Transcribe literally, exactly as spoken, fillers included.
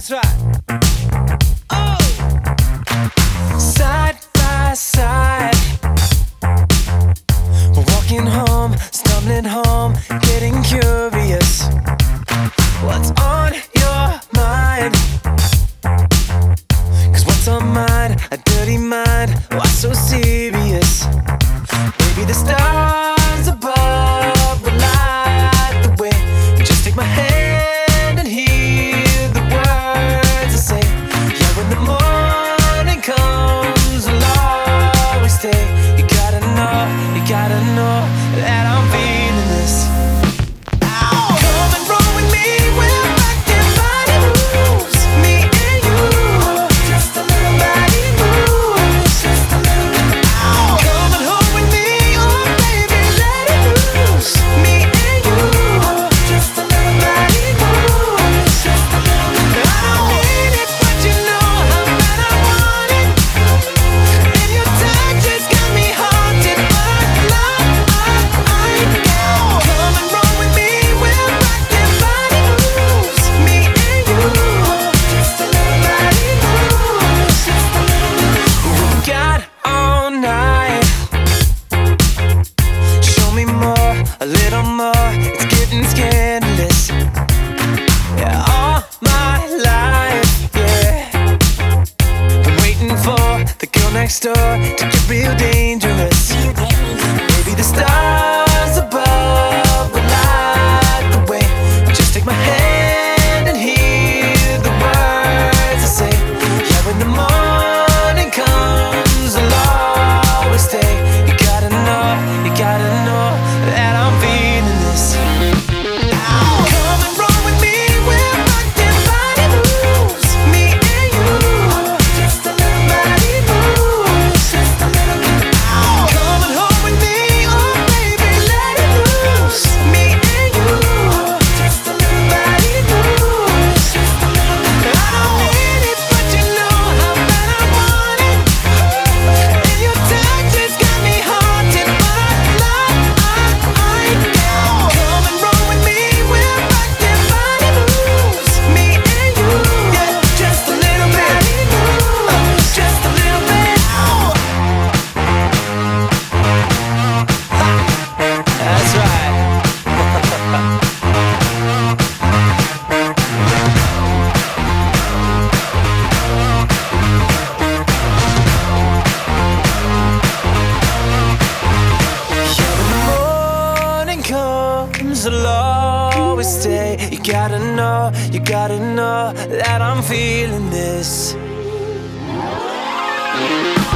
That's right. Oh, side by side, we're walking home, stumbling home, getting curious. What's on your mind? Cause what's on mine? A dirty mind. Why so serious? Maybe the stars above will light the way. You just take my hand and hear the words I say. Yeah, when the morning comes, I'll always stay. You gotta know, you gotta know that I'm feeling this. Come and roll with me, we're rockin' body moves. Me and you, just a little body moves. Just a little bit. Come and hold with me, oh baby, let it loose. Me and you, just a little body moves. Just a little bit. I don't mean it, but you know how bad I want it. And your touch has got me haunted, but love, I know. Come and roll with me, we're rockin' body moves. Me and you, just a little body moves. Just a little bit. We got all night. Show me more, a little more. It's getting scandalous. Yeah, all my life, yeah. I'm waiting for the girl next door to get real dangerous. Maybe the stars above will light the way. Just take my hand and hear the words I say. Yeah, when the morning comes, I'll always stay. You gotta know, you gotta know that I'm feeling this. Come and roll with me, we're rockin' body moves. Me and you, just a little body moves. Just a little bit. Come and hold with me, oh baby, let it loose. Me and you, just a little body moves. Just a little bit. I don't mean it, but you know how bad I want it. And your touch has got me haunted, but love, I know. Come and roll with me, we're rockin' body moves. Me and you, yeah, just a little bit. Uh, just a little bit. That's right. Yeah, when the morning comes, I'll always stay. You gotta know, you gotta know that I'm feeling this.